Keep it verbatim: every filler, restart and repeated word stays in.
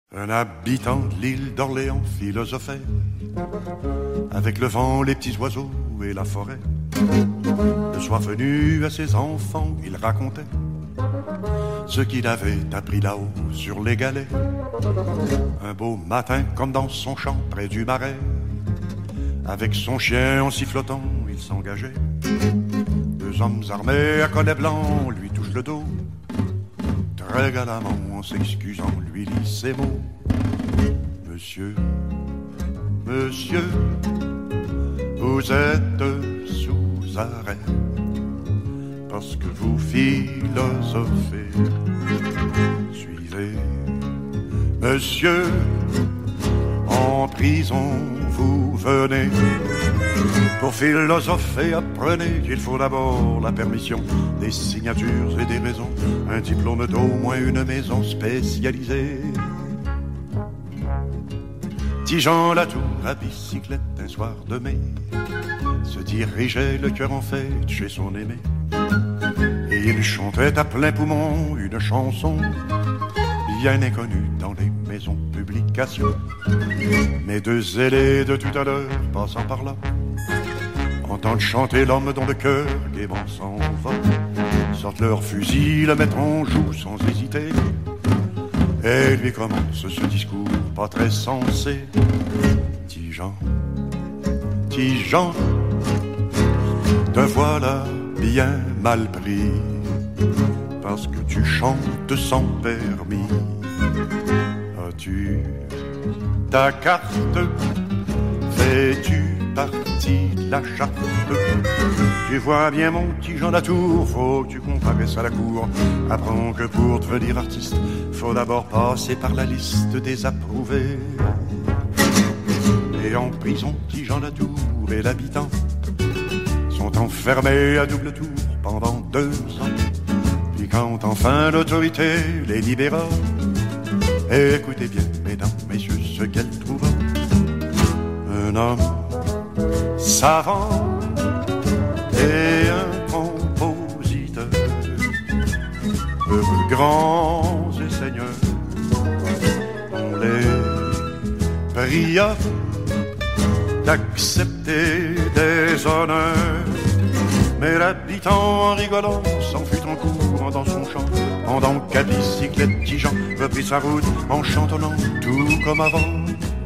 Un habitant de l'île d'Orléans philosophait, avec le vent, les petits oiseaux et la forêt. Le soir venu à ses enfants, il racontait ce qu'il avait appris là-haut sur les galets. Un beau matin, comme dans son champ près du marais, avec son chien en sifflotant, il s'engageait. Deux hommes armés à collet blanc lui touchent le dos. Très galamment, en s'excusant, lui lit ces mots. Monsieur, monsieur, vous êtes sous arrêt, parce que vous philosophez. Suivez, monsieur, en prison vous venez. Pour philosopher, apprenez qu'il faut d'abord la permission, des signatures et des raisons, un diplôme d'au moins une maison spécialisée. Tigeant la tour à bicyclette un soir de mai, se dirigeait le cœur en fête chez son aimé. Et il chantait à plein poumon une chanson bien inconnue dans les maisons publications. Mais deux zélés de tout à l'heure passant par là entendent chanter l'homme dont le cœur gaiement s'en va. Sortent leurs fusils, le mettent en joue sans hésiter, et lui commence ce discours pas très sensé. Tigeant, Tigeant, te voilà bien mal pris, parce que tu chantes sans permis. As-tu ta carte? Fais-tu partie de la charte? Tu vois bien mon petit Jean Latour, faut que tu comparaisses à la cour. Apprends que pour devenir artiste, faut d'abord passer par la liste des approuvés. Et en prison, petit Jean Latour et l'habitant sont enfermés à double tour pendant deux ans. Puis quand enfin l'autorité les libéra, écoutez bien, mesdames, messieurs, ce qu'elle trouva. Un homme savant et un compositeur, heureux grands et seigneurs, on les pria d'accepter des honneurs. Mais l'habitant en rigolant s'enfuit en courant dans son champ, pendant qu'à bicyclette Tigeant reprit sa route en chantonnant tout comme avant.